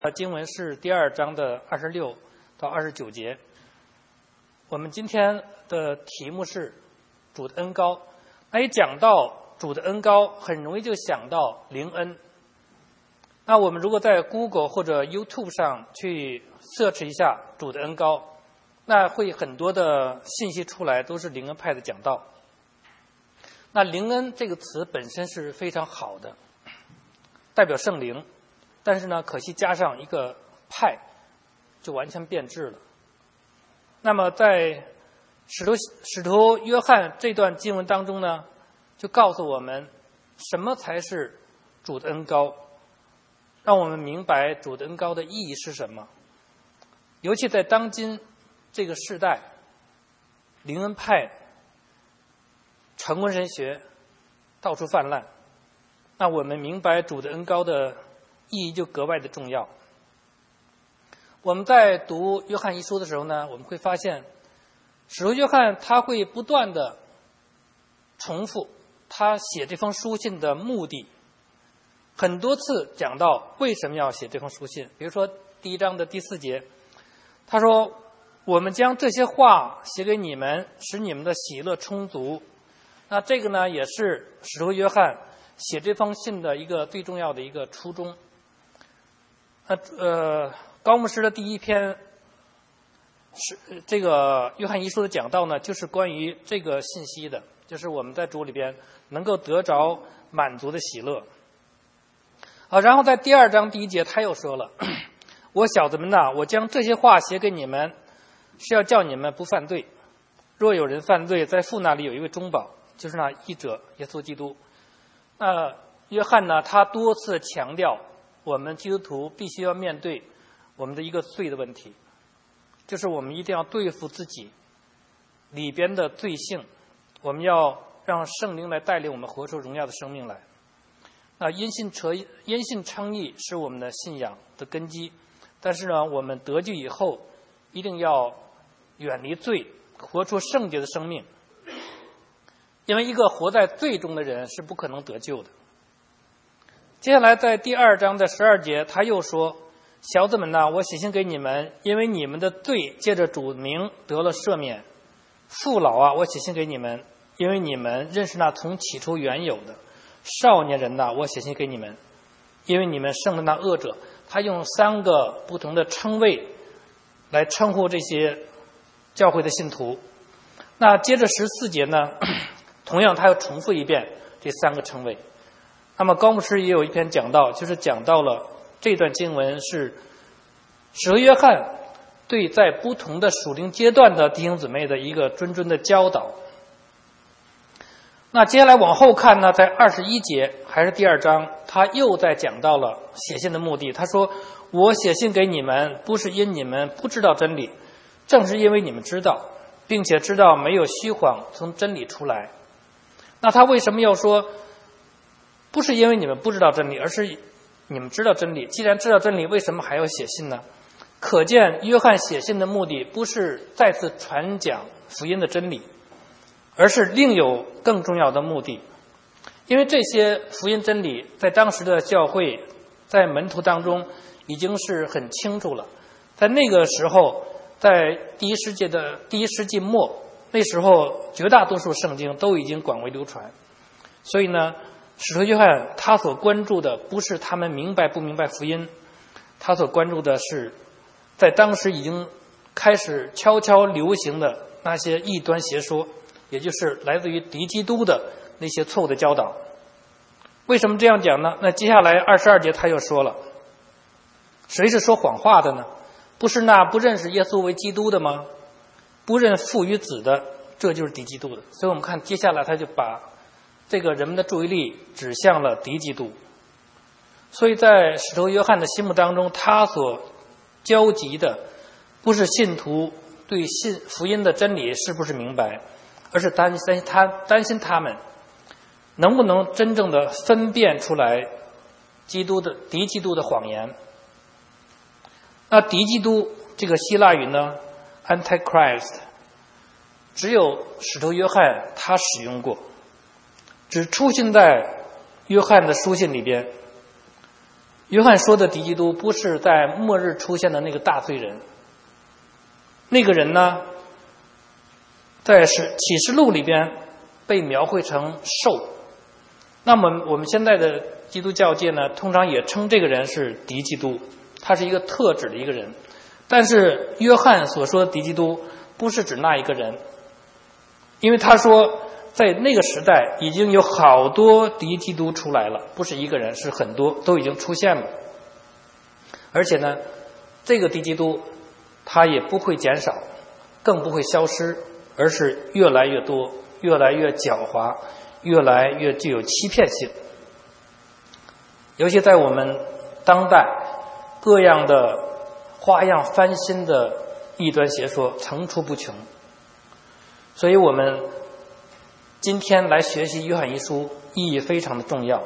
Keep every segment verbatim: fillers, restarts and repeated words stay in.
呃，经文是第二章的二十六到二十九节。我们今天的题目是主的恩膏。那一讲到主的恩膏，很容易就想到灵恩。那我们如果在 Google 或者 YouTube 上去 search 一下主的恩膏，那会很多的信息出来，都是灵恩派的讲道。那灵恩这个词本身是非常好的，代表圣灵。但是呢，可惜加上一个派，就完全变质了。那么在使徒使徒约翰这段经文当中呢，就告诉我们什么才是主的恩膏，让我们明白主的恩膏的意义是什么。尤其在当今这个时代，灵恩派、成婚神学到处泛滥，那我们明白主的恩膏的意义就格外的重要。我们在读约翰一书的时候呢，我们会发现使徒约翰他会不断的重复他写这封书信的目的，很多次讲到为什么要写这封书信。比如说第一章的第四节，他说我们将这些话写给你们，使你们的喜乐充足。那这个呢，也是使徒约翰写这封信的一个最重要的一个初衷。呃，高牧师的第一篇是这个约翰一书的讲道呢，就是关于这个信息的，就是我们在主里边能够得着满足的喜乐。啊，然后在第二章第一节他又说了，我小子们呐，我将这些话写给你们，是要叫你们不犯罪。若有人犯罪，在父那里有一位中保，就是那义者耶稣基督。那约翰呢，他多次强调我们基督徒必须要面对我们的一个罪的问题，就是我们一定要对付自己里边的罪性，我们要让圣灵来带领我们活出荣耀的生命来。那因信称因信称义是我们的信仰的根基，但是呢，我们得救以后一定要远离罪，活出圣洁的生命，因为一个活在罪中的人是不可能得救的。接下来在第二章的十二节他又说，小子们呐，我写信给你们，因为你们的罪借着主名得了赦免。父老啊，我写信给你们，因为你们认识那从起初原有的。少年人呐，我写信给你们，因为你们胜了那恶者。他用三个不同的称谓来称呼这些教会的信徒。那接着十四节呢，同样他又重复一遍这三个称谓。那么高牧师也有一篇讲道，就是讲到了这段经文是使徒约翰对在不同的属灵阶段的弟兄姊妹的一个谆谆的教导。那接下来往后看呢，在二十一节还是第二章，他又在讲到了写信的目的。他说，我写信给你们，不是因你们不知道真理，正是因为你们知道，并且知道没有虚谎从真理出来。那他为什么要说不是因为你们不知道真理，而是你们知道真理？既然知道真理，为什么还要写信呢？可见约翰写信的目的不是再次传讲福音的真理，而是另有更重要的目的。因为这些福音真理在当时的教会，在门徒当中已经是很清楚了。在那个时候，在第一世纪的第一世纪末，那时候绝大多数圣经都已经广为流传。所以呢，使徒约翰他所关注的不是他们明白不明白福音，他所关注的是在当时已经开始悄悄流行的那些异端邪说，也就是来自于敌基督的那些错误的教导。为什么这样讲呢？那接下来二十二节他又说了，谁是说谎话的呢？不是那不认识耶稣为基督的吗？不认父与子的，这就是敌基督的。所以我们看接下来他就把这个人们的注意力指向了敌基督。所以在使徒约翰的心目当中，他所焦急的不是信徒对信福音的真理是不是明白，而是担心他担心他们能不能真正的分辨出来基督的敌基督的谎言。那敌基督这个希腊语呢 Antichrist 只有使徒约翰他使用过，只出现在约翰的书信里边。 约翰说的敌基督不是在末日出现的那个大罪人，那个人呢，在是启示录里边被描绘成兽。那么我们现在的基督教界呢，通常也称这个人是敌基督，他是一个特指的一个人。但是约翰所说的敌基督不是指那一个人，因为他说在那个时代已经有好多敌基督出来了，不是一个人，是很多，都已经出现了。而且呢，这个敌基督他也不会减少，更不会消失，而是越来越多，越来越狡猾，越来越具有欺骗性。尤其在我们当代，各样的花样翻新的异端邪说层出不穷，所以我们今天来学习约翰一书意义非常的重要。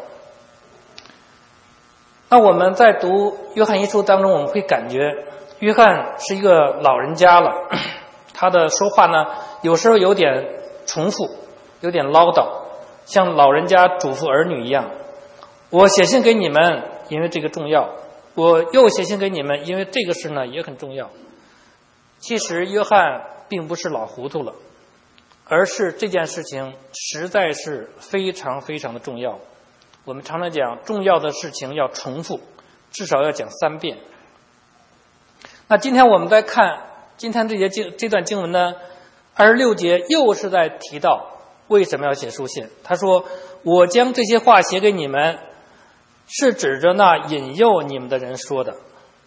那我们在读约翰一书当中，我们会感觉约翰是一个老人家了，他的说话呢有时候有点重复，有点唠叨，像老人家嘱咐儿女一样。我写信给你们，因为这个重要；我又写信给你们，因为这个事呢也很重要。其实约翰并不是老糊涂了，而是这件事情实在是非常非常的重要。我们常常讲，重要的事情要重复，至少要讲三遍。那今天我们再看今天这节经这段经文呢，二十六节又是在提到为什么要写书信。他说：“我将这些话写给你们，是指着那引诱你们的人说的。”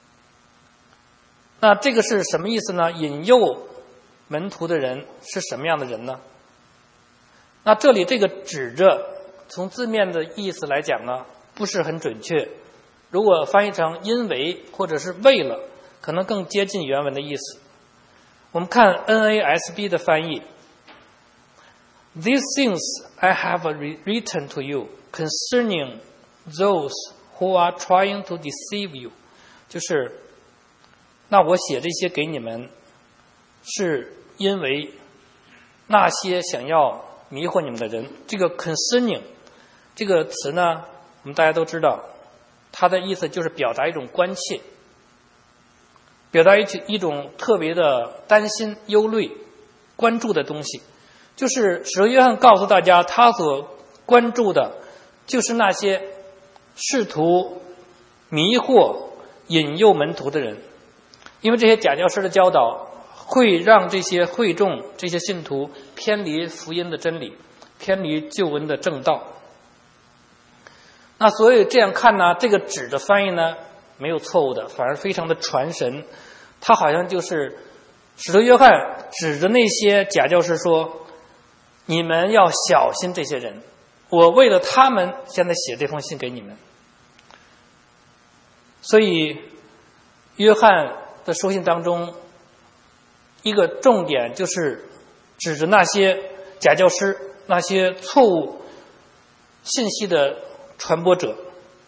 那这个是什么意思呢？引诱门徒的人是什么样的人呢？那这里这个指着，从字面的意思来讲呢，不是很准确。如果翻译成因为或者是为了，可能更接近原文的意思。我们看 N A S B 的翻译 ：These things I have written to you concerning those who are trying to deceive you， 就是那我写这些给你们，是因为那些想要迷惑你们的人。这个 concerning 这个词呢，我们大家都知道，它的意思就是表达一种关切，表达一一种特别的担心、忧虑、关注的东西。就是使徒约翰告诉大家，他所关注的就是那些试图迷惑、引诱门徒的人。因为这些假教师的教导会让这些会众、这些信徒偏离福音的真理，偏离救恩的正道。那所以这样看呢，这个指的翻译呢没有错误的，反而非常的传神。他好像就是使徒约翰指着那些假教师说：“你们要小心这些人，我为了他们现在写这封信给你们。”所以约翰的书信当中，一个重点就是指着那些假教师、那些错误信息的传播者。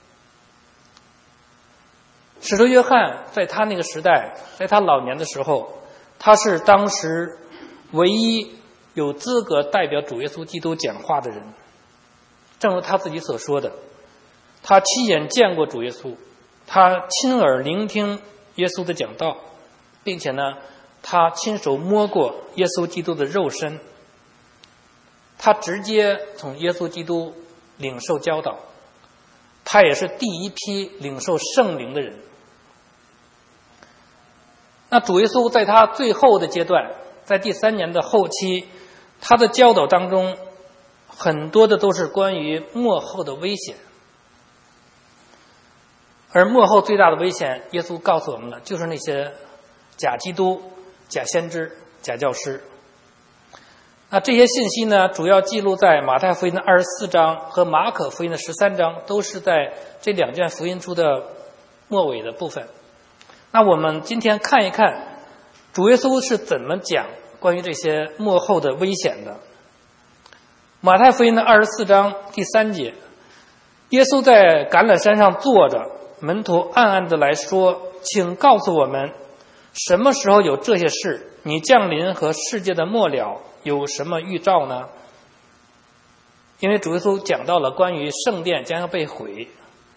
使徒约翰在他那个时代，在他老年的时候，他是当时唯一有资格代表主耶稣基督讲话的人。正如他自己所说的，他亲眼见过主耶稣，他亲耳聆听耶稣的讲道，并且呢，他亲手摸过耶稣基督的肉身，他直接从耶稣基督领受教导，他也是第一批领受圣灵的人。那主耶稣在他最后的阶段，在第三年的后期，他的教导当中很多的都是关于末后的危险。而末后最大的危险，耶稣告诉我们了，就是那些假基督、假先知、假教师。那这些信息呢，主要记录在马太福音的二十四章和马可福音的十三章，都是在这两卷福音书的末尾的部分。那我们今天看一看主耶稣是怎么讲关于这些末后的危险的。马太福音的二十四章第三节，耶稣在橄榄山上坐着，门徒暗暗的来说：“请告诉我们，什么时候有这些事？你降临和世界的末了有什么预兆呢？”因为主耶稣讲到了关于圣殿将要被毁，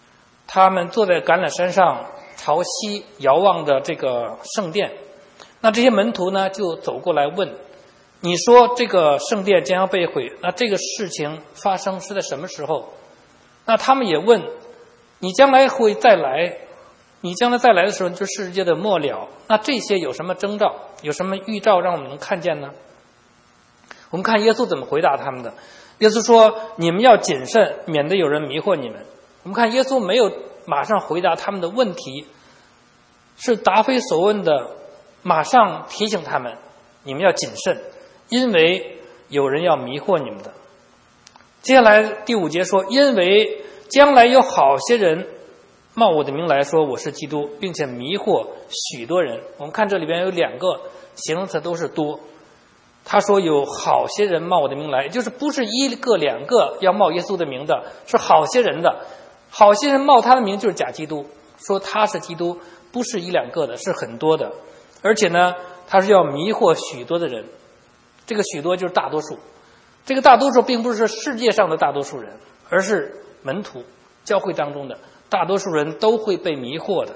他们坐在橄榄山上朝西遥望着这个圣殿。那这些门徒呢就走过来问，你说这个圣殿将要被毁，那这个事情发生是在什么时候？那他们也问，你将来会再来，你将来再来的时候就世界的末了，那这些有什么征兆，有什么预兆让我们能看见呢？我们看耶稣怎么回答他们的。耶稣说，你们要谨慎，免得有人迷惑你们。我们看耶稣没有马上回答他们的问题，是答非所问的马上提醒他们，你们要谨慎，因为有人要迷惑你们的。接下来第五节说，因为将来有好些人冒我的名来说我是基督，并且迷惑许多人。我们看这里边有两个形容词都是多，他说有好些人冒我的名来，也就是不是一个两个要冒耶稣的名的，是好些人的。好些人冒他的名就是假基督，说他是基督不是一两个的，是很多的。而且呢他是要迷惑许多的人，这个许多就是大多数。这个大多数并不是世界上的大多数人，而是门徒教会当中的大多数人都会被迷惑的。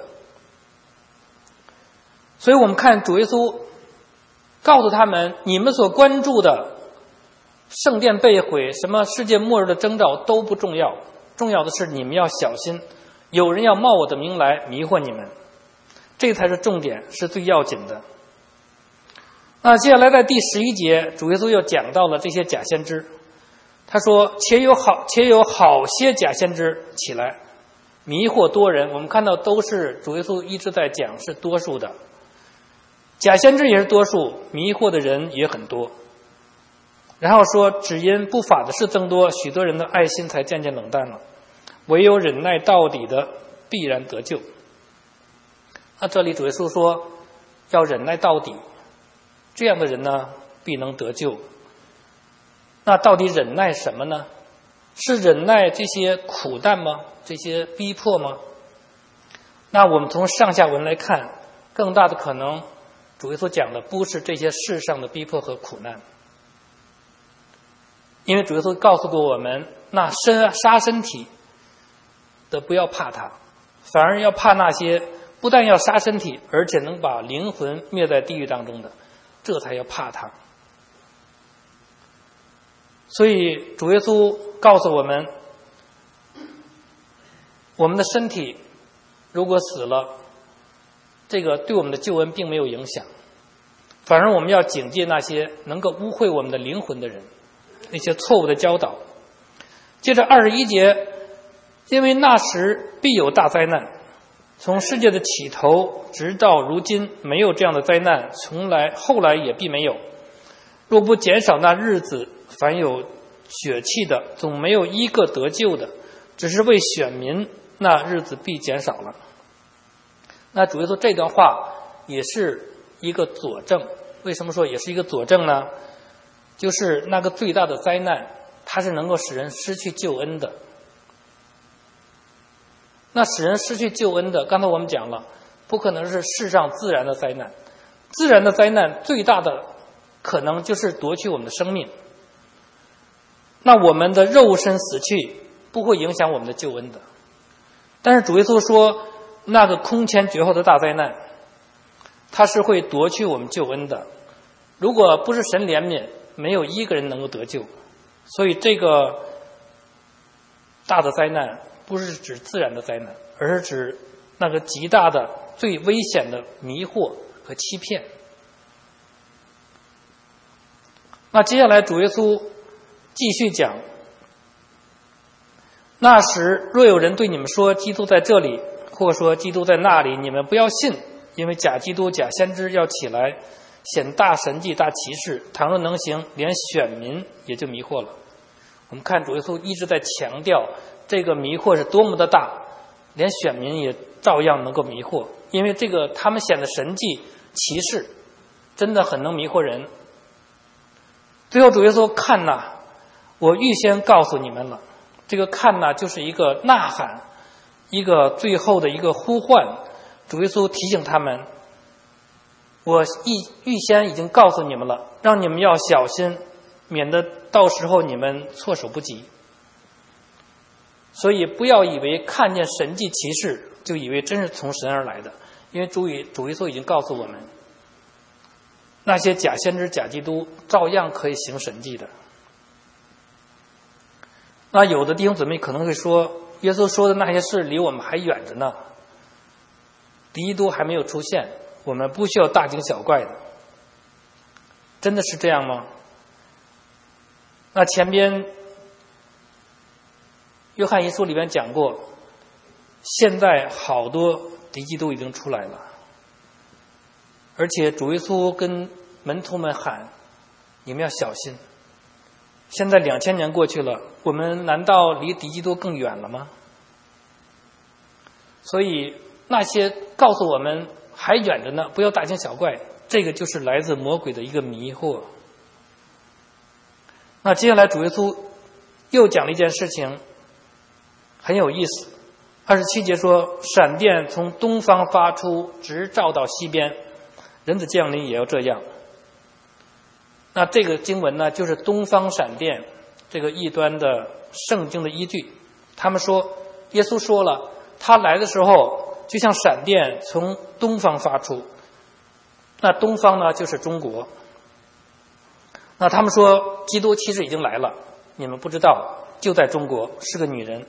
所以我们看主耶稣告诉他们，你们所关注的圣殿被毁，什么世界末日的征兆都不重要，重要的是你们要小心，有人要冒我的名来迷惑你们，这才是重点，是最要紧的。那接下来在第十一节，主耶稣又讲到了这些假先知。他说，且有好且有好些假先知起来迷惑多人。我们看到都是主耶稣一直在讲是多数的，假先知也是多数，迷惑的人也很多。然后说，只因不法的事增多，许多人的爱心才渐渐冷淡了，唯有忍耐到底的必然得救。那这里主耶稣说要忍耐到底，这样的人呢必能得救。那到底忍耐什么呢？是忍耐这些苦难吗？这些逼迫吗？那我们从上下文来看，更大的可能主耶稣讲的不是这些世上的逼迫和苦难，因为主耶稣告诉过我们，那身杀身体的不要怕他，反而要怕那些不但要杀身体，而且能把灵魂灭在地狱当中的，这才要怕他。所以主耶稣告诉我们，我们的身体如果死了，这个对我们的救恩并没有影响，反而我们要警戒那些能够污秽我们的灵魂的人，那些错误的教导。接着二十一节，因为那时必有大灾难，从世界的起头直到如今，没有这样的灾难，从来后来也必没有。若不减少那日子，凡有血气的总没有一个得救的，只是为选民，那日子必减少了。那主耶稣这段话也是一个佐证。为什么说也是一个佐证呢？就是那个最大的灾难，它是能够使人失去救恩的。那使人失去救恩的，刚才我们讲了，不可能是世上自然的灾难。自然的灾难最大的可能就是夺去我们的生命。那我们的肉身死去不会影响我们的救恩的。但是主耶稣说，那个空前绝后的大灾难，它是会夺去我们救恩的。如果不是神怜悯，没有一个人能够得救。所以这个大的灾难不是指自然的灾难，而是指那个极大的最危险的迷惑和欺骗。那接下来主耶稣继续讲，那时若有人对你们说基督在这里，或说基督在那里，你们不要信，因为假基督假先知要起来显大神迹大奇事，倘若能行，连选民也就迷惑了。我们看主耶稣一直在强调这个迷惑是多么的大，连选民也照样能够迷惑，因为这个他们显的神迹奇事真的很能迷惑人。最后主耶稣看哪，我预先告诉你们了。这个看哪就是一个呐喊，一个最后的一个呼唤。主耶稣提醒他们，我预先已经告诉你们了，让你们要小心，免得到时候你们措手不及。 所以不要以为看见神迹奇事就以为真是从神而来的，因为主以主耶稣已经告诉我们，那些假先知、假基督照样可以行神迹的。那有的弟兄姊妹可能会说，耶稣说的那些事离我们还远着呢，基督还没有出现，我们不需要大惊小怪的。真的是这样吗？那前边约翰一书里面讲过，现在好多敌基督已经出来了，而且主耶稣跟门徒们喊，你们要小心。现在两千年过去了，我们难道离敌基督更远了吗？所以那些告诉我们还远着呢，不要大惊小怪，这个就是来自魔鬼的一个迷惑。那接下来主耶稣又讲了一件事情，很有意思。二十七节说，闪电从东方发出，直照到西边，人子降临也要这样。那这个经文呢，就是东方闪电这个异端的圣经的依据。他们说，耶稣说了，他来的时候就像闪电从东方发出，那东方呢就是中国。那他们说基督其实已经来了，你们不知道，就在中国，是个女人。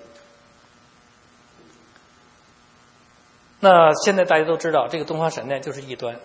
那现在大家都知道，这个东方闪电就是异端。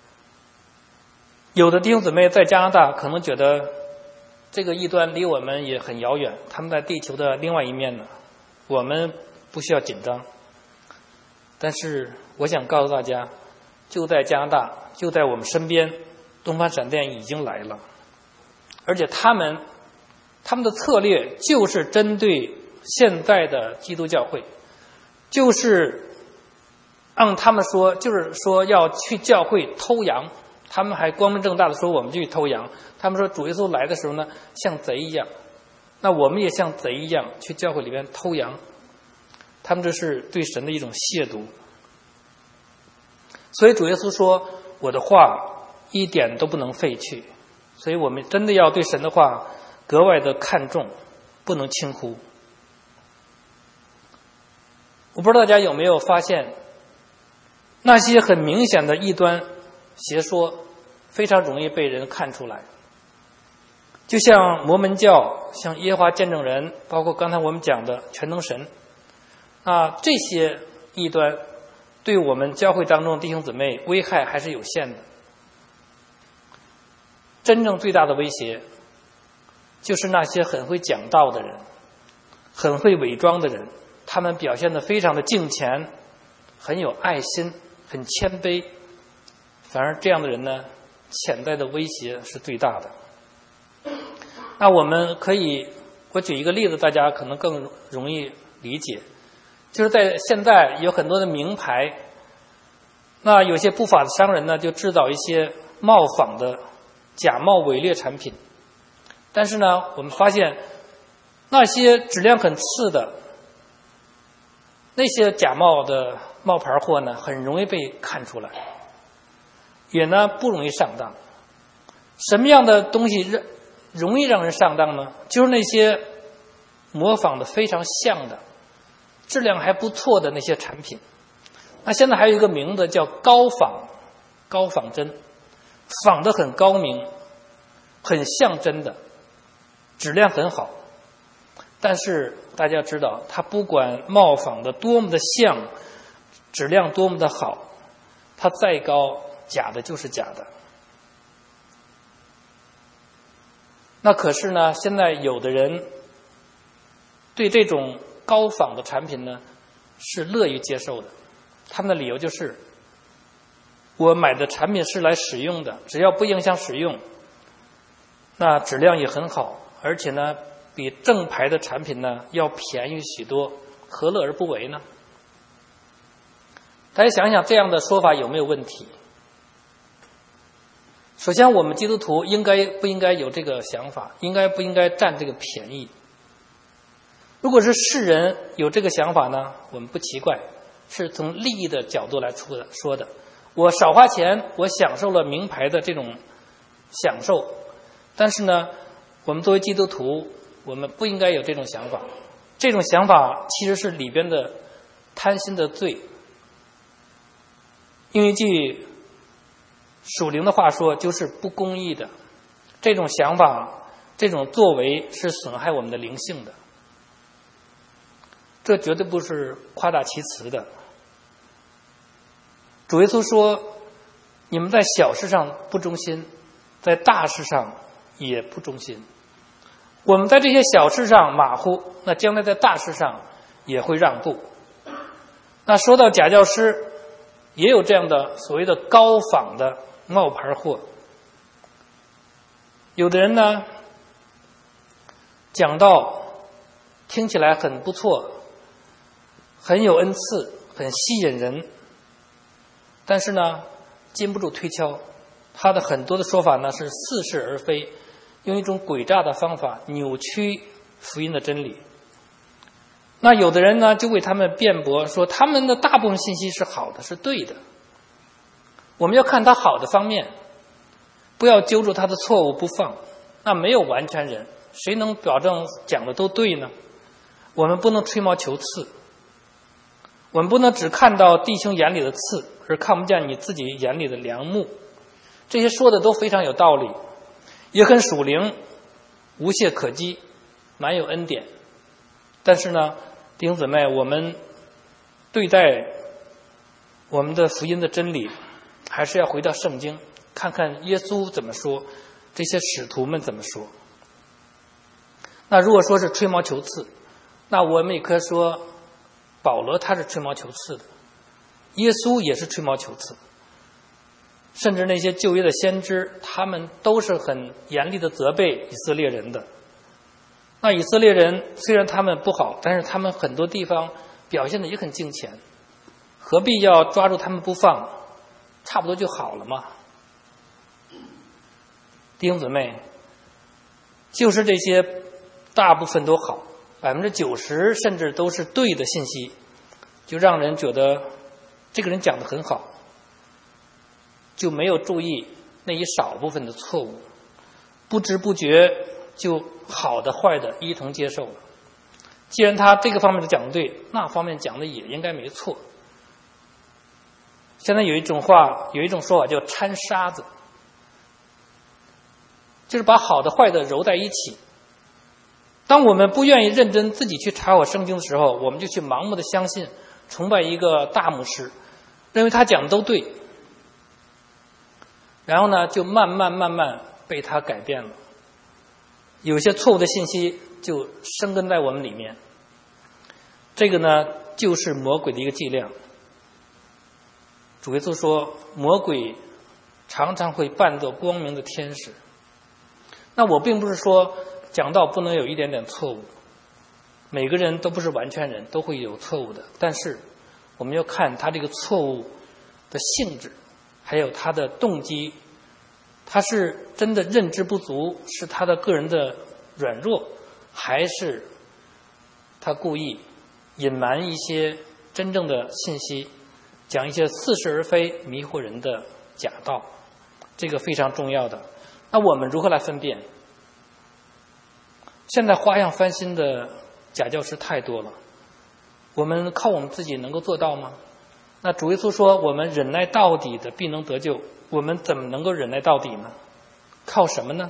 有的弟兄姊妹在加拿大可能觉得这个异端离我们也很遥远，他们在地球的另外一面呢，我们不需要紧张。但是我想告诉大家，就在加拿大，就在我们身边，东方闪电已经来了，而且他们他们的策略就是针对现在的基督教会，就是按他们说，就是说要去教会偷羊，他们还光明正大的说我们就去偷羊。他们说主耶稣来的时候呢，像贼一样，那我们也像贼一样去教会里边偷羊。他们这是对神的一种亵渎。所以主耶稣说，我的话一点都不能废去。所以我们真的要对神的话格外的看重，不能轻忽。我不知道大家有没有发现，那些很明显的异端邪说非常容易被人看出来。就像摩门教，像耶和华见证人，包括刚才我们讲的全能神啊，这些异端对我们教会当中的弟兄姊妹危害还是有限的。真正最大的威胁就是那些很会讲道的人，很会伪装的人，他们表现得非常的敬虔，很有爱心，很谦卑，反而这样的人呢，潜在的威胁是最大的。那我们可以，我举一个例子，大家可能更容易理解，就是在现在有很多的名牌，那有些不法的商人呢，就制造一些冒仿的假冒伪劣产品。但是呢，我们发现那些质量很次的那些假冒的冒牌货呢，很容易被看出来，也呢不容易上当。什么样的东西容易让人上当呢？就是那些模仿的非常像的，质量还不错的那些产品。那现在还有一个名字叫高仿，高仿真，仿得很高明，很像真的，质量很好。但是大家知道，它不管冒仿的多么的像，质量多么的好，它再高，假的就是假的。那可是呢，现在有的人对这种高仿的产品呢是乐于接受的，他们的理由就是我买的产品是来使用的，只要不影响使用，那质量也很好，而且呢比正牌的产品呢要便宜许多，何乐而不为呢？大家想想这样的说法有没有问题？首先，我们基督徒应该不应该有这个想法？应该不应该占这个便宜？如果是世人有这个想法呢，我们不奇怪，是从利益的角度来出的说的。我少花钱，我享受了名牌的这种享受，但是呢，我们作为基督徒，我们不应该有这种想法。 这种想法其实是里边的贪心的罪。用一句属灵的话说，就是不公义的。这种想法，这种作为是损害我们的灵性的。这绝对不是夸大其词的。主耶稣说，你们在小事上不忠心，在大事上也不忠心。我们在这些小事上马虎，那将来在大事上也会让步。那说到假教师，也有这样的所谓的高仿的冒牌货。有的人呢，讲道听起来很不错，很有恩赐，很吸引人，但是呢，经不住推敲，他的很多的说法呢是似是而非，用一种诡诈的方法扭曲福音的真理。那有的人呢就为他们辩驳，说他们的大部分信息是好的，是对的。我们要看他好的方面，不要揪住他的错误不放。那没有完全人，谁能保证讲的都对呢？我们不能吹毛求疵，我们不能只看到弟兄眼里的刺，而看不见你自己眼里的梁木。这些说的都非常有道理，也很属灵，无懈可击，蛮有恩典。但是呢，弟兄姊妹，我们对待我们的福音的真理，还是要回到圣经，看看耶稣怎么说，这些使徒们怎么说。那如果说是吹毛求疵，那我们也可以说保罗他是吹毛求疵的，耶稣也是吹毛求疵，甚至那些旧约的先知，他们都是很严厉的责备以色列人的。那以色列人虽然他们不好，但是他们很多地方表现的也很敬虔，何必要抓住他们不放，差不多就好了嘛。弟兄姊妹，就是这些大部分都好，百分之九十甚至都是对的信息，就让人觉得这个人讲得很好，就没有注意那一少部分的错误，不知不觉就好的坏的一同接受了。既然他这个方面的讲的对，那方面讲的也应该没错。现在有一种话，有一种说法叫掺沙子，就是把好的坏的揉在一起。当我们不愿意认真自己去查考圣经的时候，我们就去盲目的相信崇拜一个大牧师，认为他讲的都对，然后呢就慢慢慢慢被他改变了，有些错误的信息就生根在我们里面。这个呢就是魔鬼的一个伎俩。主耶稣说，魔鬼常常会扮作光明的天使。那我并不是说讲道不能有一点点错误，每个人都不是完全人，都会有错误的，但是我们要看他这个错误的性质，还有他的动机，他是真的认知不足，是他的个人的软弱，还是他故意隐瞒一些真正的信息，讲一些似是而非迷惑人的假道，这个非常重要的。那我们如何来分辨？现在花样翻新的假教师太多了，我们靠我们自己能够做到吗？那主耶稣说，我们忍耐到底的必能得救，我们怎么能够忍耐到底呢？靠什么呢？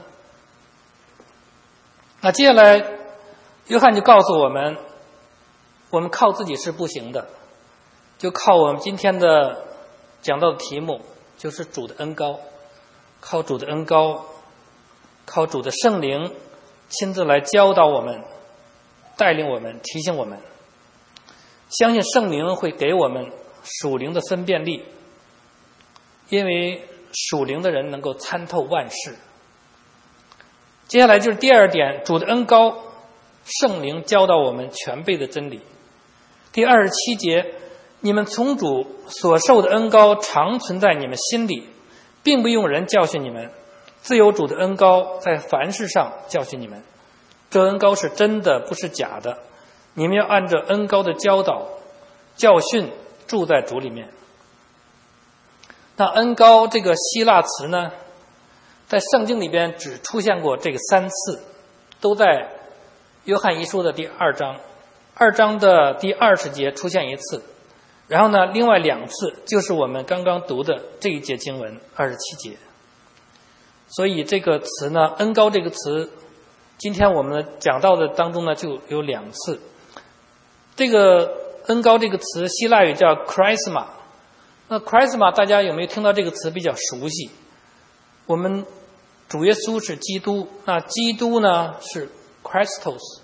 那接下来约翰就告诉我们，我们靠自己是不行的，就靠我们今天的讲到的题目，就是主的恩膏，靠主的恩膏，靠主的圣灵亲自来教导我们，带领我们，提醒我们。相信圣灵会给我们属灵的分辨力，因为属灵的人能够参透万事。接下来就是第二点，主的恩膏，圣灵教导我们全备的真理。第二十七节，你们从主所受的恩膏常存在你们心里，并不用人教训你们，自有主的恩膏在凡事上教训你们。这恩膏是真的，不是假的，你们要按照恩膏的教导教训住在主里面。那恩膏这个希腊词呢，在圣经里边只出现过这个三次，都在约翰一书的第二章。 二章的第二十节出现一次，然后呢，另外两次就是我们刚刚读的这一节经文二十七节。所以这个词呢，恩膏这个词，今天我们讲到的当中呢就有两次。这个恩膏这个词希腊语叫 charisma， 那 charisma 大家有没有听到这个词比较熟悉？我们主耶稣是基督，那基督呢是 Christos，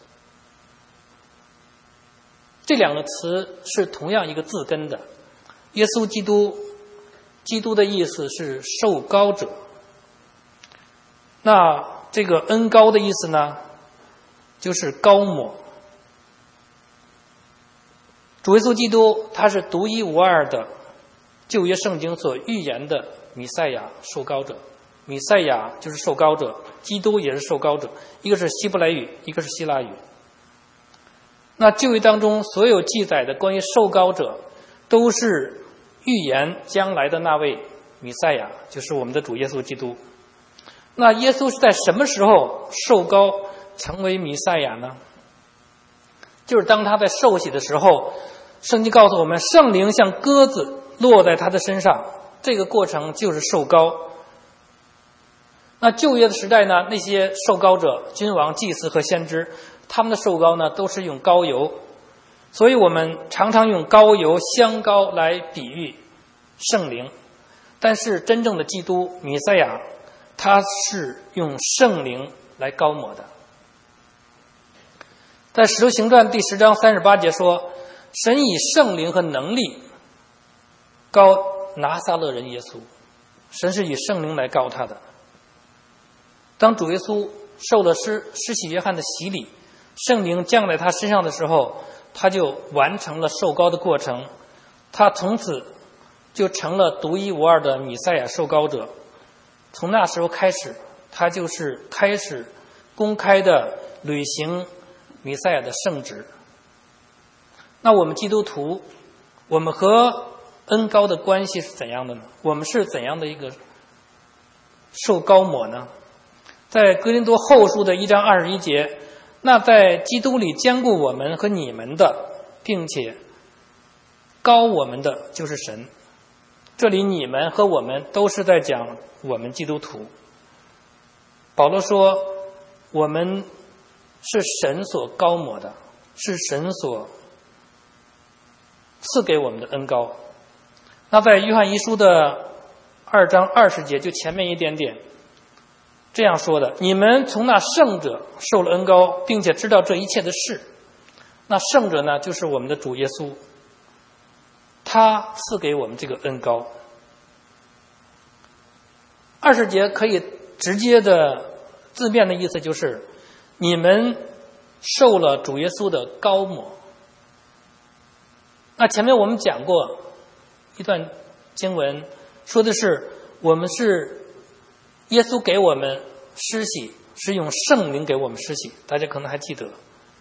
这两个词是同样一个字根的。耶稣基督，基督的意思是受膏者。那这个恩膏的意思呢，就是膏抹。主耶稣基督他是独一无二的旧约圣经所预言的弥赛亚受膏者。弥赛亚就是受膏者，基督也是受膏者，一个是希伯来语，一个是希腊语。那旧约当中所有记载的关于受膏者，都是预言将来的那位弥赛亚，就是我们的主耶稣基督。那耶稣是在什么时候受膏成为弥赛亚呢？就是当他在受洗的时候，圣经告诉我们，圣灵像鸽子落在他的身上，这个过程就是受膏。那旧约的时代呢，那些受膏者，君王、祭司和先知，他们的受膏呢都是用膏油，所以我们常常用膏油、香膏来比喻圣灵。但是真正的基督弥赛亚，他是用圣灵来膏抹的。在使徒行传第十章三十八节说，神以圣灵和能力膏拿撒勒人耶稣，神是以圣灵来膏他的。当主耶稣受了施施洗约翰的洗礼，圣灵降在他身上的时候，他就完成了受膏的过程，他从此就成了独一无二的弥赛亚受膏者。从那时候开始，他就是开始公开的履行弥赛亚的圣职。那我们基督徒，我们和恩膏的关系是怎样的呢？我们是怎样的一个受膏抹呢？在哥林多后书的一章二十一节，那在基督里坚固我们和你们的，并且膏我们的就是神。这里你们和我们都是在讲我们基督徒。保罗说，我们是神所膏抹的，是神所赐给我们的恩膏。那在约翰一书的二章二十节，就前面一点点这样说的，你们从那圣者受了恩膏，并且知道这一切的事。那圣者呢，就是我们的主耶稣，他赐给我们这个恩膏。二十节可以直接的字面的意思就是，你们受了主耶稣的膏抹。那前面我们讲过一段经文，说的是我们是耶稣给我们施洗，是用圣灵给我们施洗，大家可能还记得。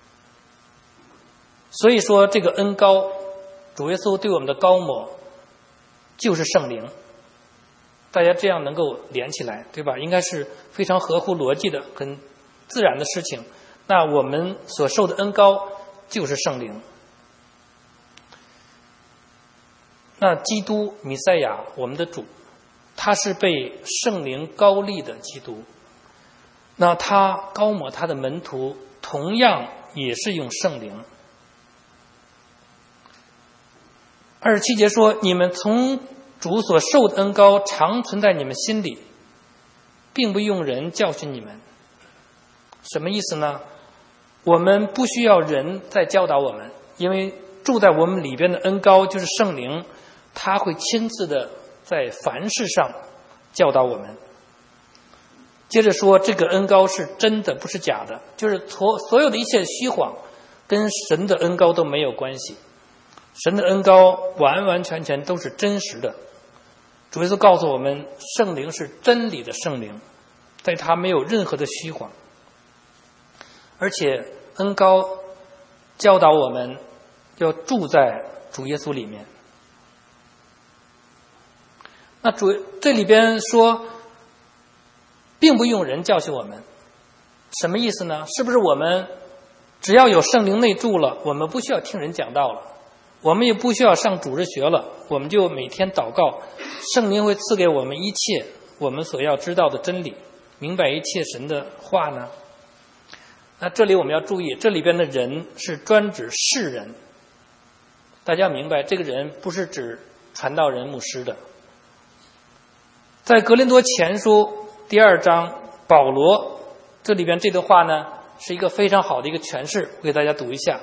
所以说这个恩膏，主耶稣对我们的膏抹就是圣灵，大家这样能够连起来，对吧？应该是非常合乎逻辑的、很自然的事情。那我们所受的恩膏就是圣灵。那基督弥赛亚，我们的主，他是被圣灵膏立的基督。那他膏抹他的门徒，同样也是用圣灵。二十七节说，你们从主所受的恩膏常存在你们心里，并不用人教训你们。什么意思呢？我们不需要人再教导我们，因为住在我们里边的恩膏就是圣灵，他会亲自的在凡事上教导我们。接着说，这个恩膏是真的，不是假的，就是所所有的一切虚谎跟神的恩膏都没有关系，神的恩膏完完全全都是真实的。主耶稣告诉我们，圣灵是真理的圣灵，在他没有任何的虚谎。而且恩膏教导我们要住在主耶稣里面。那主这里边说，并不用人教训我们，什么意思呢？是不是我们只要有圣灵内住了，我们不需要听人讲道了，我们也不需要上主日学了，我们就每天祷告，圣灵会赐给我们一切我们所要知道的真理，明白一切神的话呢。那这里我们要注意，这里边的人是专指世人，大家明白这个人不是指传道人牧师的。在格林多前书第二章，保罗这里边这段话呢是一个非常好的一个诠释，我给大家读一下。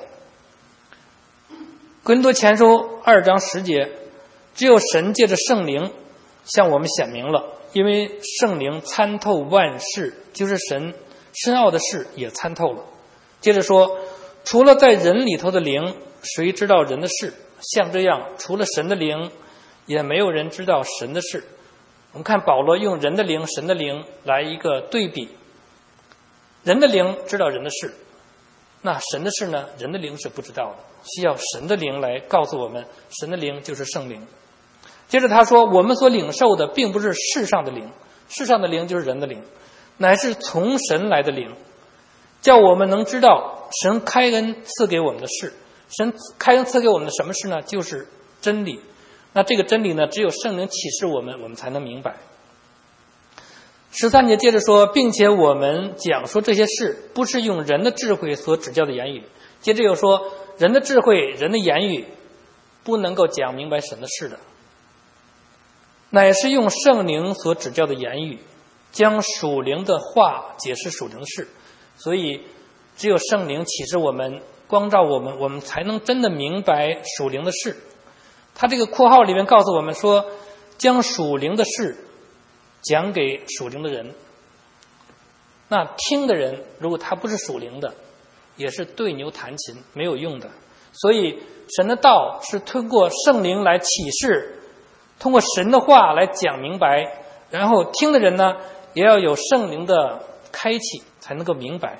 格林多前书二章十节，只有神借着圣灵向我们显明了，因为圣灵参透万事，就是神深奥的事也参透了。接着说，除了在人里头的灵，谁知道人的事？像这样，除了神的灵，也没有人知道神的事。我们看保罗用人的灵、神的灵来一个对比，人的灵知道人的事，那神的事呢？人的灵是不知道的，需要神的灵来告诉我们，神的灵就是圣灵。接着他说，我们所领受的并不是世上的灵，世上的灵就是人的灵，乃是从神来的灵，叫我们能知道神开恩赐给我们的事。神开恩赐给我们的什么事呢？就是真理。那这个真理呢，只有圣灵启示我们，我们才能明白。十三节接着说，并且我们讲说这些事，不是用人的智慧所指教的言语。接着又说，人的智慧、人的言语不能够讲明白神的事的，乃是用圣灵所指教的言语，将属灵的话解释属灵的事。所以只有圣灵启示我们，光照我们，我们才能真的明白属灵的事。他这个括号里面告诉我们说，将属灵的事讲给属灵的人。那听的人如果他不是属灵的，也是对牛弹琴，没有用的。所以神的道是通过圣灵来启示，通过神的话来讲明白，然后听的人呢也要有圣灵的开启才能够明白。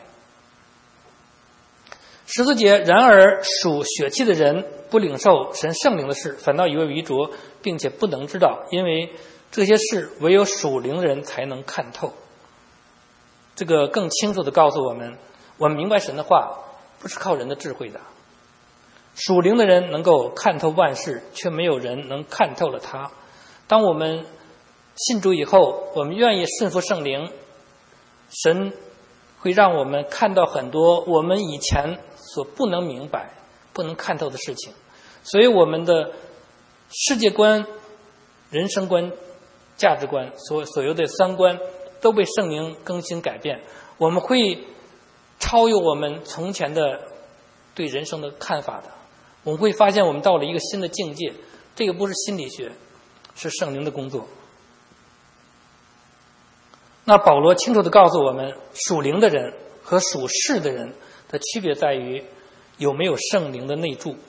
十四节，然而属血气的人不领受神圣灵的事，反倒以为愚拙，并且不能知道，因为这些事唯有属灵人才能看透。这个更清楚地告诉我们，我们明白神的话不是靠人的智慧的，属灵的人能够看透万事，却没有人能看透了他。当我们信主以后，我们愿意顺服圣灵，神会让我们看到很多我们以前所不能明白、不能看透的事情。所以我们的世界观、人生观、价值观，所所有的三观都被圣灵更新改变，我们会超越我们从前的对人生的看法的。我们会发现我们到了一个新的境界，这个不是心理学，是圣灵的工作。那保罗清楚地告诉我们，属灵的人和属世的人的区别在于有没有圣灵的内住。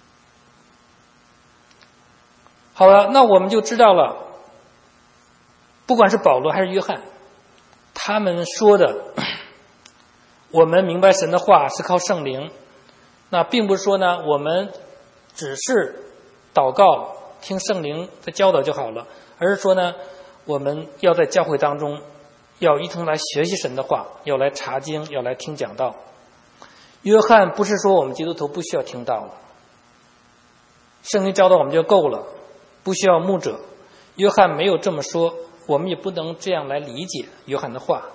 好了，那我们就知道了，不管是保罗还是约翰，他们说的我们明白神的话是靠圣灵，那并不是说呢我们只是祷告听圣灵的教导就好了，而是说呢我们要在教会当中要一同来学习神的话，要来查经，要来听讲道。约翰不是说我们基督徒不需要听道了，圣灵教导我们就够了，不需要牧者。约翰没有这么说，我们也不能这样来理解约翰的话。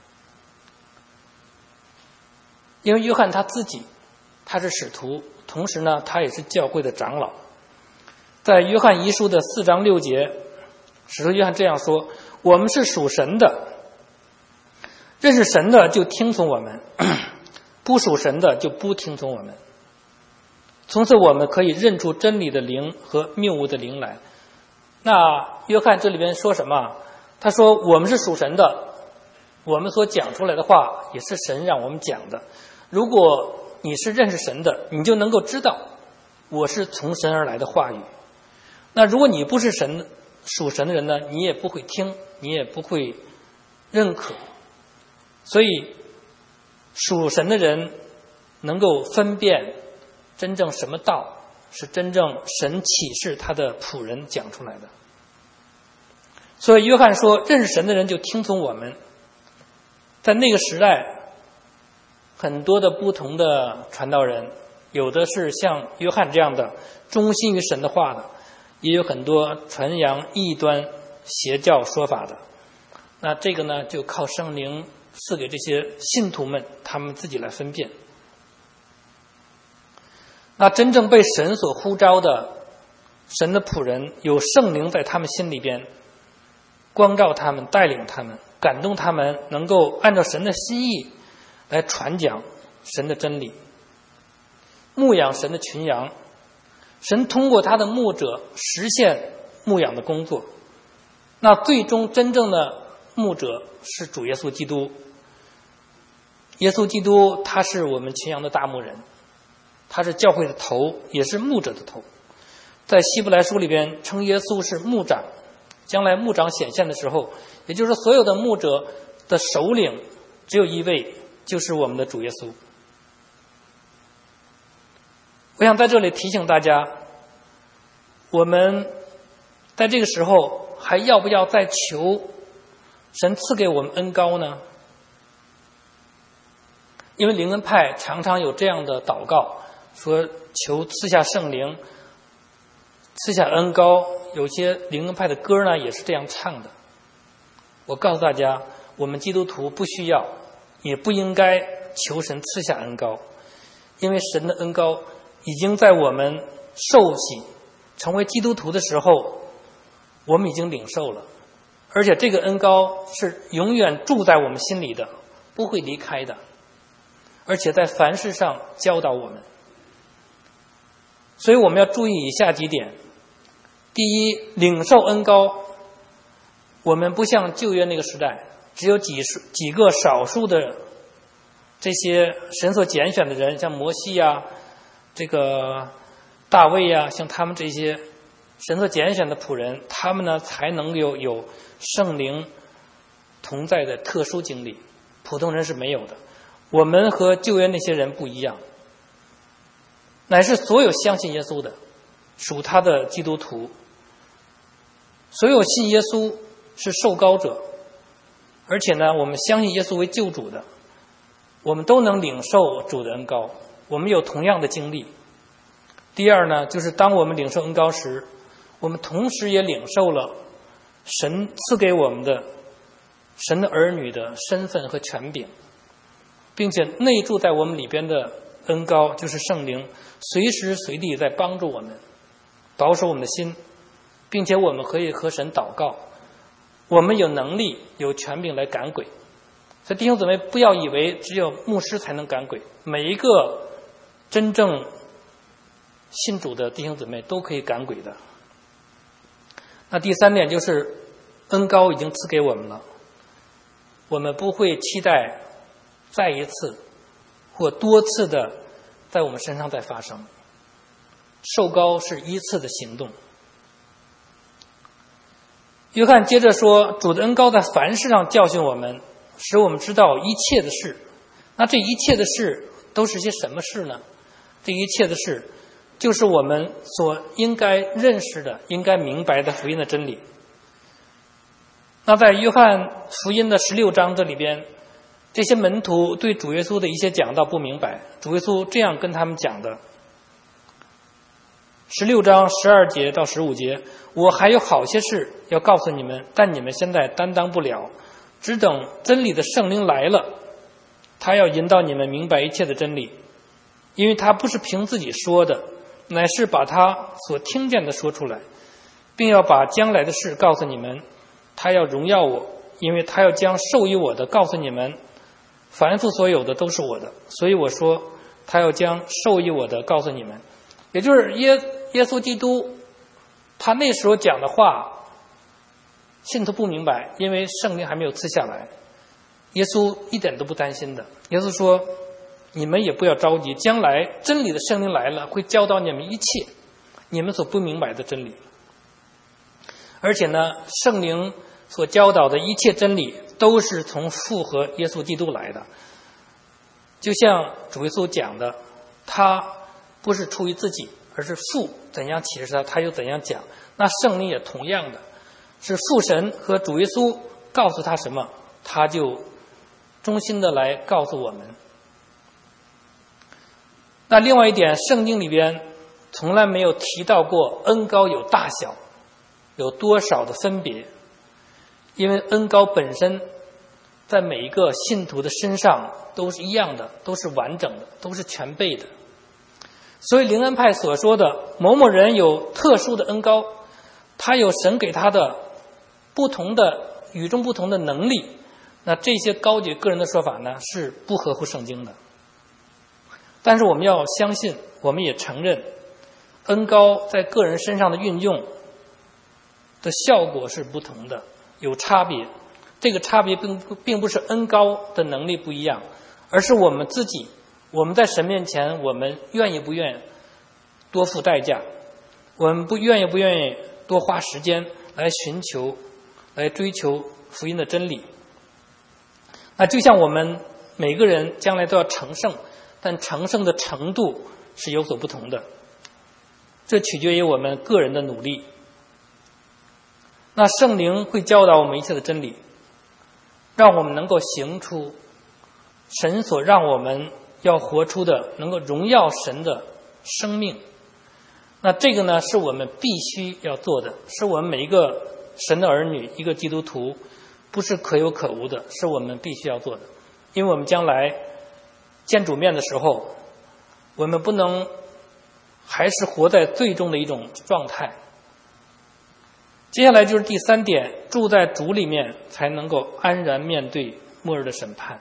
因为约翰他自己他是使徒，同时呢他也是教会的长老。在约翰一书的四章六节，使徒约翰这样说，我们是属神的，认识神的就听从我们，不属神的就不听从我们。从此我们可以认出真理的灵和谬误的灵来。那约翰这里边说什么？他说我们是属神的，我们所讲出来的话也是神让我们讲的。如果你是认识神的，你就能够知道我是从神而来的话语。那如果你不是神属神的人呢，你也不会听，你也不会认可。所以属神的人能够分辨真正什么道是真正神启示他的仆人讲出来的。所以约翰说认识神的人就听从我们。在那个时代， 很多的不同的传道人，有的是像约翰这样的忠心于神的话的，也有很多传扬异端邪教说法的。那这个呢，就靠圣灵赐给这些信徒们，他们自己来分辨。那真正被神所呼召的神的仆人，有圣灵在他们心里边光照他们，带领他们，感动他们，能够按照神的心意来传讲神的真理，牧养神的群羊。神通过他的牧者实现牧养的工作。那最终真正的牧者是主耶稣基督。耶稣基督他是我们群羊的大牧人，他是教会的头，也是牧者的头。在希伯来书里边称耶稣是牧长，将来牧长显现的时候，也就是说所有的牧者的首领只有一位，就是我们的主耶稣。我想在这里提醒大家，我们在这个时候还要不要再求神赐给我们恩膏呢？因为灵恩派常常有这样的祷告，说求赐下圣灵，赐下恩膏。有些灵恩派的歌呢也是这样唱的。我告诉大家，我们基督徒不需要也不应该求神赐下恩膏，因为神的恩膏已经在我们受洗成为基督徒的时候，我们已经领受了，而且这个恩膏是永远住在我们心里的，不会离开的，而且在凡事上教导我们。所以我们要注意以下几点。第一，领受恩膏，我们不像旧约那个时代，只有几数几个少数的这些神所拣选的人，像摩西啊，这个大卫啊，像他们这些神所拣选的仆人，他们呢才能有有圣灵同在的特殊经历，普通人是没有的。我们和旧约那些人不一样，乃是所有相信耶稣的，属他的基督徒，所有信耶稣是受膏者，而且呢，我们相信耶稣为救主的，我们都能领受主的恩膏，我们有同样的经历。第二呢，就是当我们领受恩膏时，我们同时也领受了神赐给我们的神的儿女的身份和权柄，并且内住在我们里边的恩膏就是圣灵，随时随地在帮助我们，保守我们的心，并且我们可以和神祷告，我们有能力有权柄来赶鬼。所以弟兄姊妹，不要以为只有牧师才能赶鬼，每一个真正信主的弟兄姊妹都可以赶鬼的。那第三点就是恩膏已经赐给我们了，我们不会期待再一次或多次的在我们身上再发生。受膏是一次的行动。约翰接着说，主的恩膏在凡事上教训我们，使我们知道一切的事。那这一切的事都是些什么事呢？这一切的事就是我们所应该认识的、应该明白的福音的真理。那在约翰福音的十六章这里边，这些门徒对主耶稣的一些讲道不明白，主耶稣这样跟他们讲的。十六章十二节到十五节，我还有好些事要告诉你们，但你们现在担当不了，只等真理的圣灵来了，他要引导你们明白一切的真理，因为他不是凭自己说的，乃是把他所听见的说出来，并要把将来的事告诉你们。他要荣耀我，因为他要将授予我的告诉你们，凡父所有的都是我的，所以我说他要将授予我的告诉你们。也就是耶耶稣基督他那时候讲的话信徒不明白，因为圣灵还没有赐下来，耶稣一点都不担心的。耶稣说，你们也不要着急，将来真理的圣灵来了，会教导你们一切你们所不明白的真理。而且呢，圣灵所教导的一切真理都是从父和耶稣基督来的。就像主耶稣讲的，他不是出于自己，而是父怎样启示他，他又怎样讲。那圣灵也同样的，是父神和主耶稣告诉他什么，他就忠心的来告诉我们。 那另外一点，圣经里边从来没有提到过恩膏有大小，有多少的分别，因为恩膏本身在每一个信徒的身上都是一样的，都是完整的，都是全备的。所以灵恩派所说的某某人有特殊的恩膏，他有神给他的不同的与众不同的能力，那这些高举个人的说法呢，是不合乎圣经的。但是我们要相信，我们也承认恩膏在个人身上的运用的效果是不同的，有差别。这个差别并并不是恩膏的能力不一样，而是我们自己，我们在神面前，我们愿意不愿意多付代价，我们不愿意不愿意多花时间来寻求来追求福音的真理。那就像我们每个人将来都要成圣，但成圣的程度是有所不同的，这取决于我们个人的努力。那圣灵会教导我们一切的真理，让我们能够行出神所让我们要活出的能够荣耀神的生命。那这个呢，是我们必须要做的，是我们每一个神的儿女，一个基督徒，不是可有可无的，是我们必须要做的。因为我们将来见主面的时候，我们不能还是活在最终的一种状态。接下来就是第三点，住在主里面才能够安然面对末日的审判。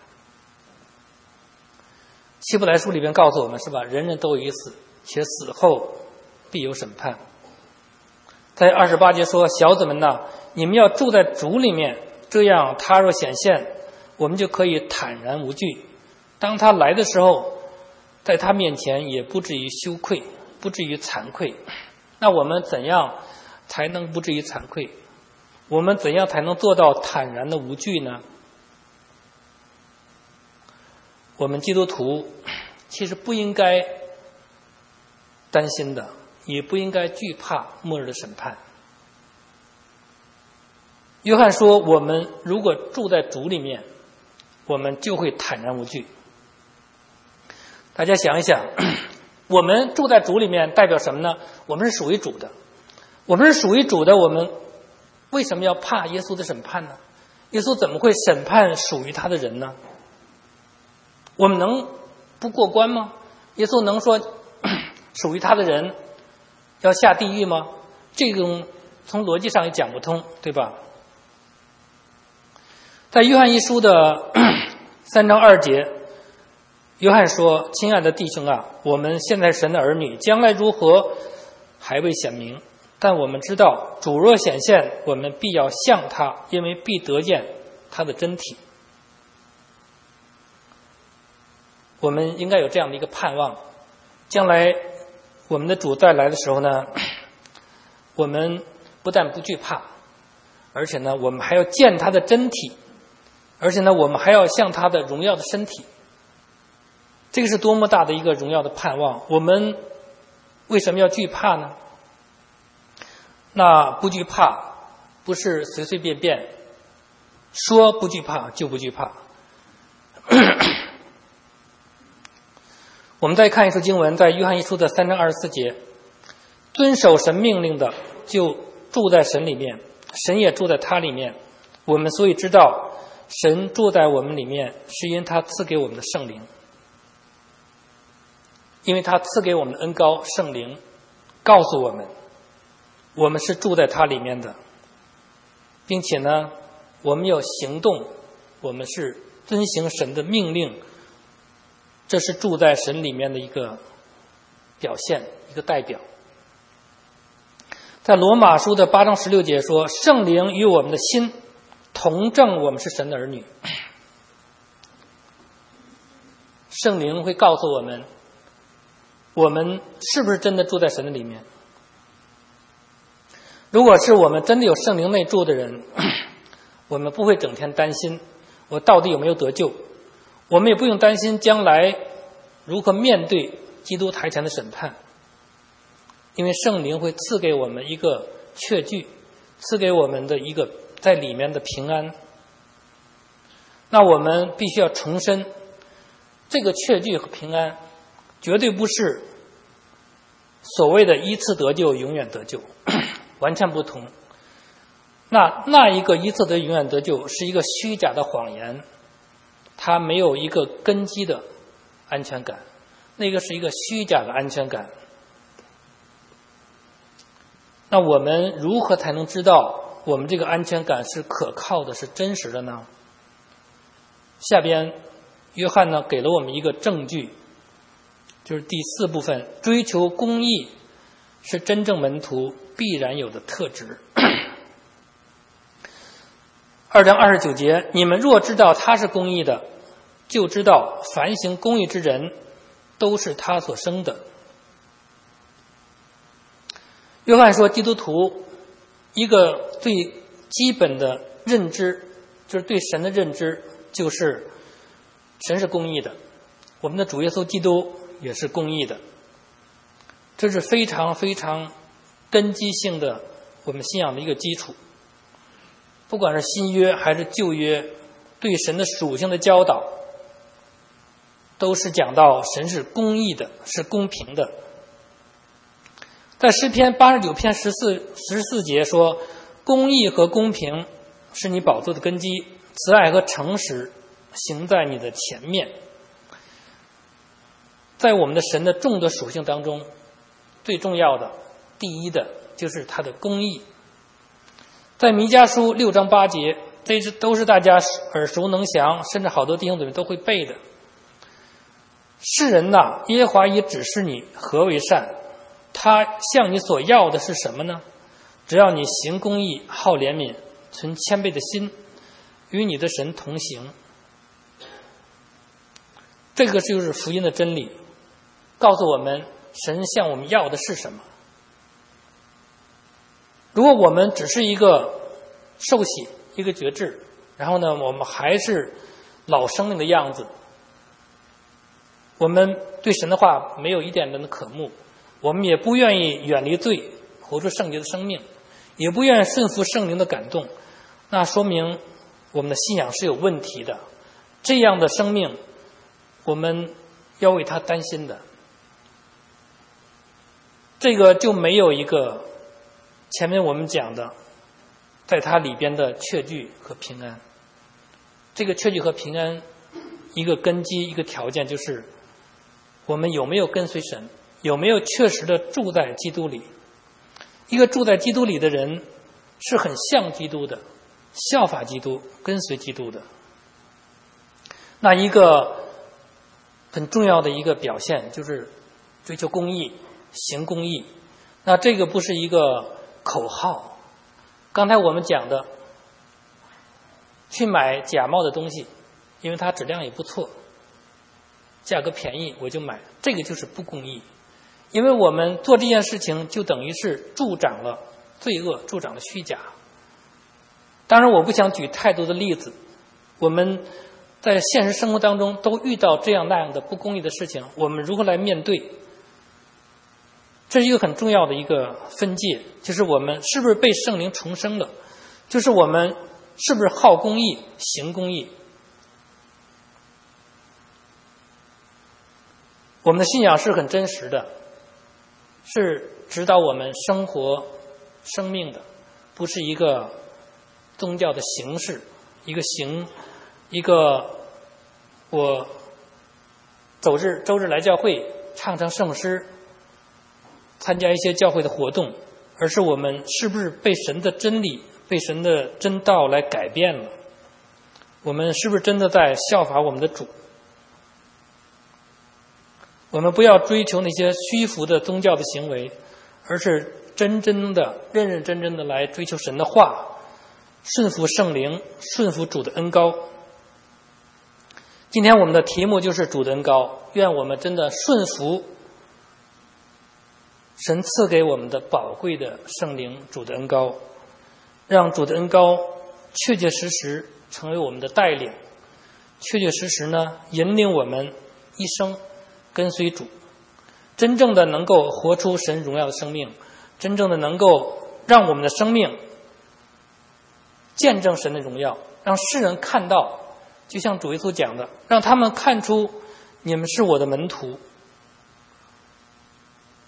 希伯来书里边告诉我们，是吧？人人都有一死，且死后必有审判。在二十八节说，小子们呐，你们要住在主里面，这样他若显现，我们就可以坦然无惧。当他来的时候，在他面前也不至于羞愧，不至于惭愧。那我们怎样才能不至于惭愧？我们怎样才能做到坦然的无惧呢？我们基督徒其实不应该担心的，也不应该惧怕末日的审判。约翰说，我们如果住在主里面，我们就会坦然无惧。大家想一想，我们住在主里面代表什么呢？我们是属于主的，我们是属于主的，我们为什么要怕耶稣的审判呢？耶稣怎么会审判属于他的人呢？我们能不过关吗？耶稣能说属于他的人要下地狱吗？这种从逻辑上也讲不通，对吧？在约翰一书的三章二节，约翰说，亲爱的弟兄啊，我们现在神的儿女，将来如何还未显明，但我们知道主若显现，我们必要像他，因为必得见他的真体。我们应该有这样的一个盼望，将来我们的主再来的时候呢，我们不但不惧怕，而且呢，我们还要见他的真体，而且呢，我们还要像他的荣耀的身体。这个是多么大的一个荣耀的盼望！我们为什么要惧怕呢？那不惧怕不是随随便便说不惧怕就不惧怕。我们再看一处经文，在约翰一书的三章二十四节，遵守神命令的就住在神里面，神也住在他里面。我们所以知道神住在我们里面，是因他赐给我们的圣灵，因为他赐给我们的恩膏圣灵告诉我们，我们是住在他里面的，并且呢，我们有行动，我们是遵行神的命令，这是住在神里面的一个表现，一个代表。在罗马书的八章十六节说，圣灵与我们的心同证我们是神的儿女。圣灵会告诉我们，我们是不是真的住在神的里面。如果是我们真的有圣灵内住的人，我们不会整天担心我到底有没有得救，我们也不用担心将来如何面对基督台前的审判，因为圣灵会赐给我们一个确据，赐给我们的一个在里面的平安。那我们必须要重申，这个确据和平安绝对不是所谓的一次得救永远得救，完全不同。那那一个一次得永远得救是一个虚假的谎言，它没有一个根基的安全感，那个是一个虚假的安全感。那我们如何才能知道我们这个安全感是可靠的，是真实的呢？下边约翰呢给了我们一个证据，就是第四部分，追求公义是真正门徒必然有的特质。二章二十九节，你们若知道他是公义的，就知道凡行公义之人都是他所生的。约翰说，基督徒一个最基本的认知，就是对神的认知，就是神是公义的，我们的主耶稣基督也是公义的。这是非常非常根基性的我们信仰的一个基础。不管是新约还是旧约，对神的属性的教导都是讲到神是公义的，是公平的。在诗篇八十九篇十四十四节说，公义和公平是你宝座的根基，慈爱和诚实行在你的前面。在我们的神的众多属性当中，最重要的第一的就是他的公义。在弥迦书六章八节，这是都是大家耳熟能详，甚至好多弟兄姊妹都会背的。世人呐，耶和华已指示你何为善，他向你所要的是什么呢？只要你行公义，好怜悯，存谦卑的心，与你的神同行。这个就是福音的真理，告诉我们神向我们要的是什么。如果我们只是一个受洗，一个觉志，然后呢，我们还是老生命的样子，我们对神的话没有一点的渴慕，我们也不愿意远离罪，活出圣洁的生命，也不愿意顺服圣灵的感动，那说明我们的信仰是有问题的。这样的生命，我们要为他担心的。这个就没有一个前面我们讲的在它里边的确据和平安。这个确据和平安一个根基，一个条件，就是我们有没有跟随神，有没有确实的住在基督里。一个住在基督里的人是很像基督的，效法基督，跟随基督的。那一个很重要的一个表现就是追求公义，行公义。那这个不是一个口号。刚才我们讲的去买假冒的东西，因为它质量也不错，价格便宜我就买，这个就是不公义。因为我们做这件事情就等于是助长了罪恶，助长了虚假。当然我不想举太多的例子，我们在现实生活当中都遇到这样那样的不公义的事情，我们如何来面对？这是一个很重要的一个分界，就是我们是不是被圣灵重生了，就是我们是不是好公义，行公义。我们的信仰是很真实的，是指导我们生活生命的，不是一个宗教的形式，一个形一个我走日周日来教会唱唱圣诗，参加一些教会的活动，而是我们是不是被神的真理，被神的真道来改变了？我们是不是真的在效法我们的主？我们不要追求那些虚浮的宗教的行为，而是真真的、认认真真的来追求神的话，顺服圣灵，顺服主的恩膏。今天我们的题目就是主的恩膏，愿我们真的顺服神赐给我们的宝贵的圣灵，主的恩膏，让主的恩膏确确实实成为我们的带领，确确实实呢引领我们一生跟随主，真正的能够活出神荣耀的生命，真正的能够让我们的生命见证神的荣耀，让世人看到，就像主耶稣讲的，让他们看出你们是我的门徒，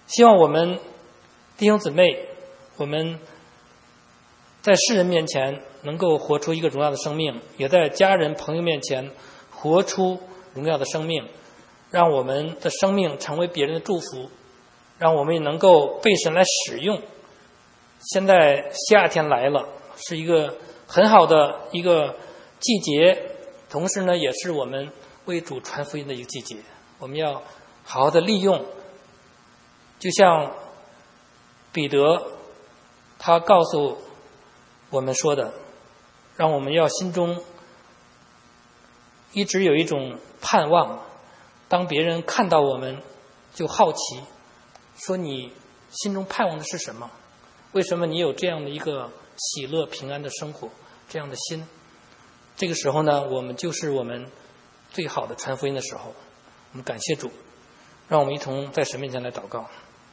希望我们弟兄姊妹，我们在世人面前能够活出一个荣耀的生命，也在家人朋友面前活出荣耀的生命，让我们的生命成为别人的祝福，让我们也能够被神来使用。现在夏天来了，是一个很好的一个季节，同时呢，也是我们为主传福音的一个季节。我们要好好的利用，就像彼得他告诉我们说的，让我们要心中一直有一种盼望，当别人看到我们就好奇，说你心中盼望的是什么？为什么你有这样的一个喜乐平安的生活，这样的心？这个时候呢，我们就是我们最好的传福音的时候。我们感谢主，让我们一同在神面前来祷告。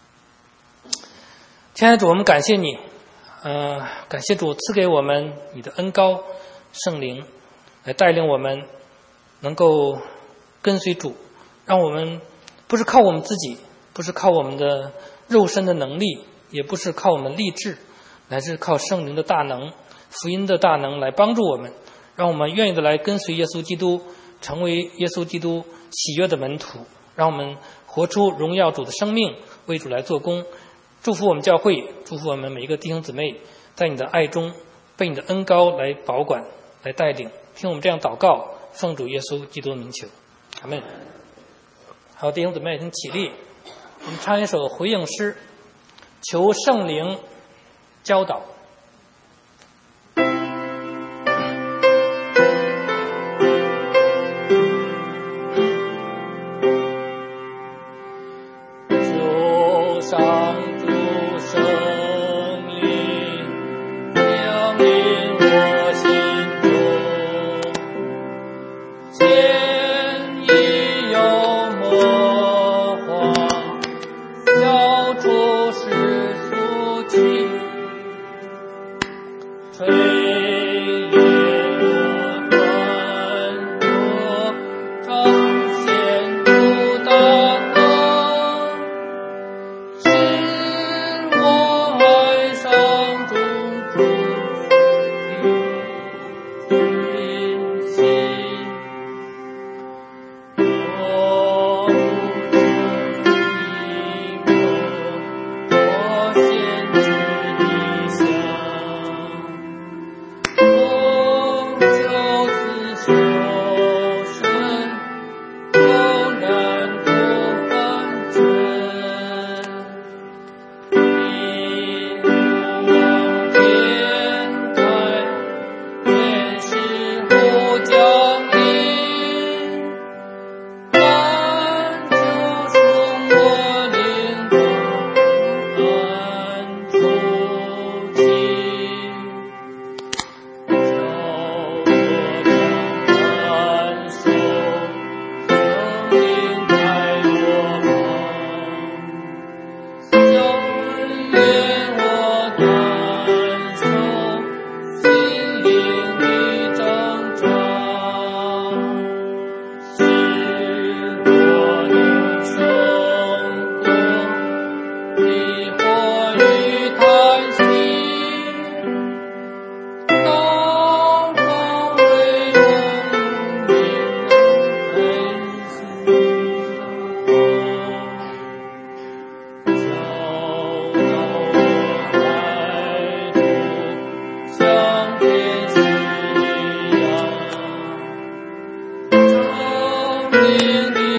亲爱的主，我们感谢你，呃，感谢主赐给我们你的恩膏圣灵，来带领我们能够跟随主，让我们不是靠我们自己，不是靠我们的肉身的能力，也不是靠我们励志，乃是靠圣灵的大能、福音的大能来帮助我们，让我们愿意的来跟随耶稣基督，成为耶稣基督喜悦的门徒，让我们活出荣耀主的生命，为主来做工。祝福我们教会，祝福我们每一个弟兄姊妹，在你的爱中被你的恩膏来保管、来带领。听我们这样祷告，奉主耶稣基督的名求，阿们。好，弟兄姊妹，请起立，我们唱一首回应诗，求圣灵教导。 生命